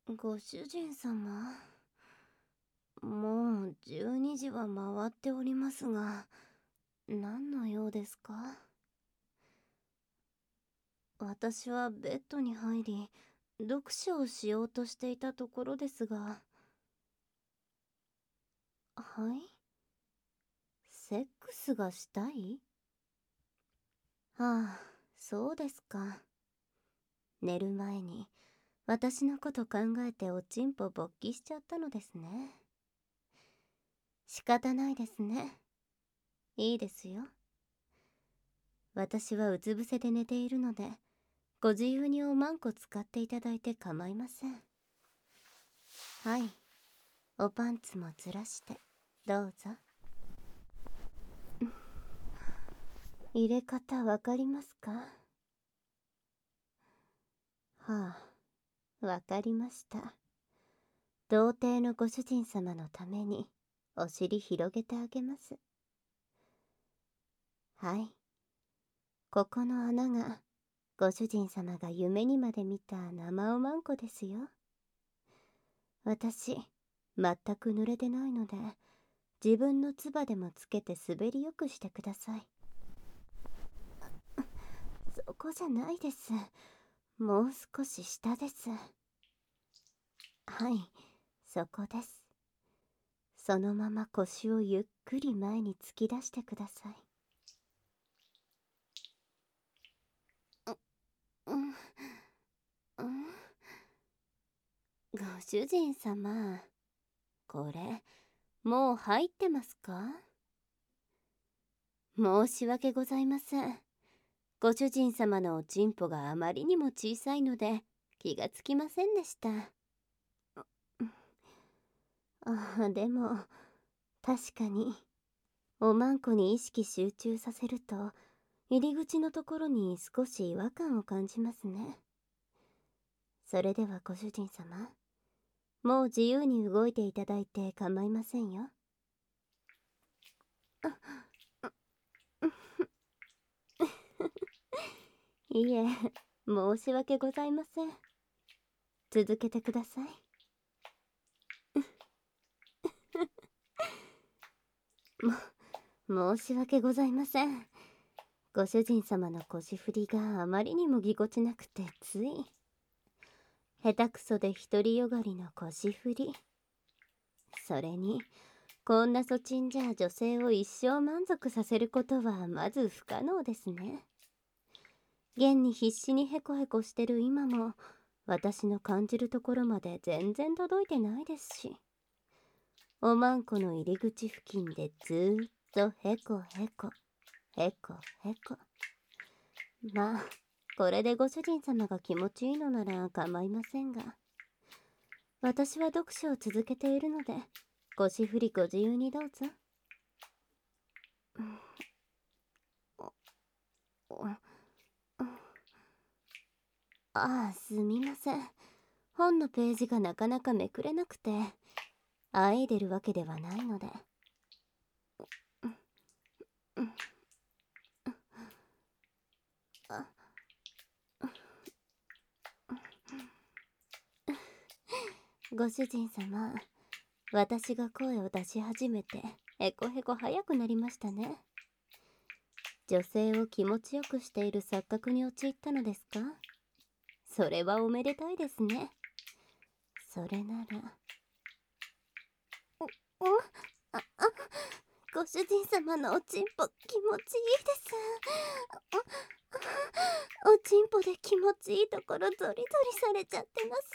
ご主人様、もう12時は回っておりますが、何の用ですか？私はベッドに入り、読書をしようとしていたところですが。はい？セックスがしたい？はあ、そうですか。寝る前に私のこと考えておちんぽ勃起しちゃったのですね。仕方ないですね。いいですよ。私はうつ伏せで寝ているので、ご自由におまんこ使っていただいて構いません。はい、おパンツもずらしてどうぞ。入れ方わかりますか？はあ、わかりました。童貞のご主人様のためにお尻広げてあげます。はい、ここの穴がご主人様が夢にまで見た生おまんこですよ。私全く濡れてないので、自分の唾でもつけて滑りよくしてください。そこじゃないです。もう少し下です。はい、そこです。そのまま腰をゆっくり前に突き出してください。うん、うん。ご主人様、これもう入ってますか？申し訳ございません。ご主人様のおちんぽがあまりにも小さいので気がつきませんでした。でも確かにおまんこに意識集中させると、入り口のところに少し違和感を感じますね。それではご主人様、もう自由に動いていただいて構いませんよ。いえ、申し訳ございません。続けてください。申し訳ございません。ご主人様の腰振りがあまりにもぎこちなくてつい。下手くそで独りよがりの腰振り。それに、こんなそちんじゃ女性を一生満足させることはまず不可能ですね。現に必死にヘコヘコしてる今も、私の感じるところまで全然届いてないですし。おまんこの入り口付近でずーっとヘコヘコヘコヘコ。まあこれでご主人様が気持ちいいのなら構いませんが、私は読書を続けているので、腰振りご自由にどうぞ。ああ、すみません。本のページがなかなかめくれなくて、あえいでるわけではないので。ご主人様、私が声を出し始めてヘコヘコ早くなりましたね。女性を気持ちよくしている錯覚に陥ったのですか？それはおめでたいですね。それなら。ご主人様のおちんぽ気持ちいいです。おちんぽで気持ちいいところゾリゾリされちゃってます。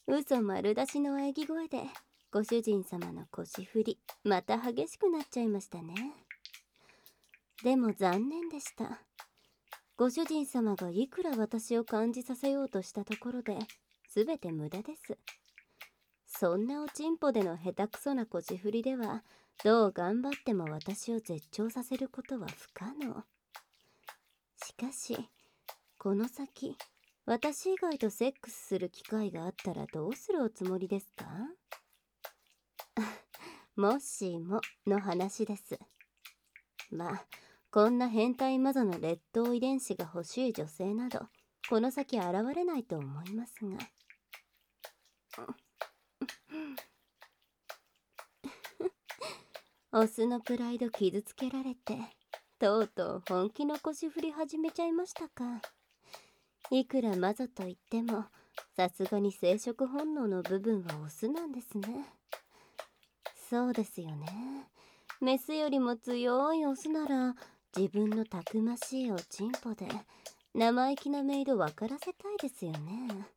嘘丸出しの喘ぎ声でご主人様の腰振りまた激しくなっちゃいましたね。でも残念でした。ご主人様がいくら私を感じさせようとしたところで全て無駄です。そんなおちんぽでの下手くそな腰振りでは、どう頑張っても私を絶頂させることは不可能。しかしこの先私以外とセックスする機会があったらどうするおつもりですか？もしもの話です。まあこんな変態マゾの劣等遺伝子が欲しい女性などこの先現れないと思いますが。オスのプライド傷つけられて、とうとう本気の腰振り始めちゃいましたか。いくらマゾと言っても、さすがに生殖本能の部分はオスなんですね。そうですよね。メスよりも強いオスなら、自分のたくましいおちんぽで生意気なメイド分からせたいですよね。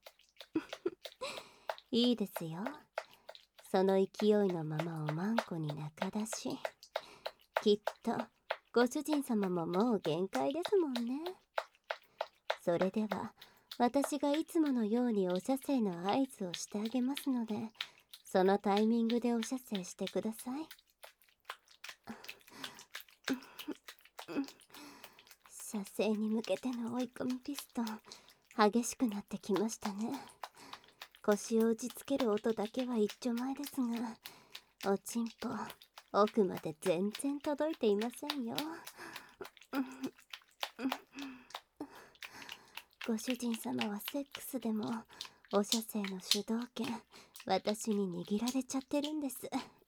いいですよ。その勢いのままおまんこに仲出し。きっとご主人様ももう限界ですもんね。それでは私がいつものようにお射精の合図をしてあげますので、そのタイミングでお射精してください。射精に向けての追い込みピストン激しくなってきましたね。腰を打ちつける音だけは一丁前ですが、おちんぽ奥まで全然届いていませんよ。ご主人様はセックスでもお射精の主導権私に握られちゃってるんです。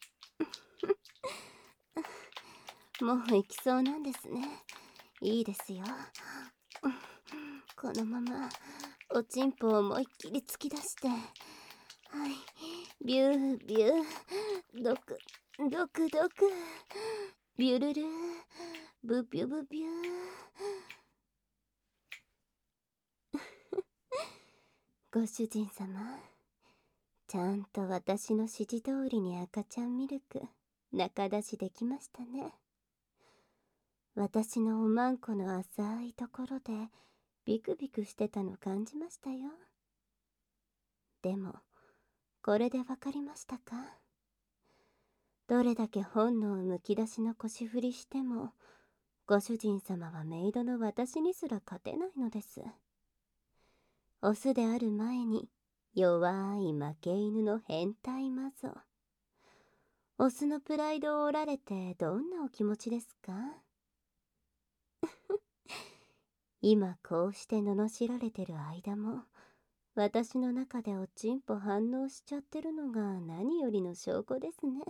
もう行きそうなんですね。いいですよ。このままおちんぽを思いっきり突き出して、はい、ビュービュー、ドクドクドク、ビュルル、ブビュブビュー。ご主人様、ちゃんと私の指示通りに赤ちゃんミルク中出しできましたね。私のおまんこの浅いところでビクビクしてたの感じましたよ。でもこれでわかりましたか？どれだけ本能むき出しの腰振りしても、ご主人様はメイドの私にすら勝てないのです。オスである前に弱い負け犬の変態マゾ。オスのプライドを折られてどんなお気持ちですか？今こうして罵られてる間も、私の中でおちんぽ反応しちゃってるのが何よりの証拠ですね。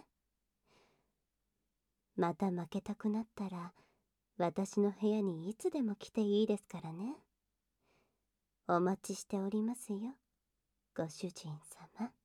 また負けたくなったら、私の部屋にいつでも来ていいですからね。お待ちしておりますよ、ご主人様。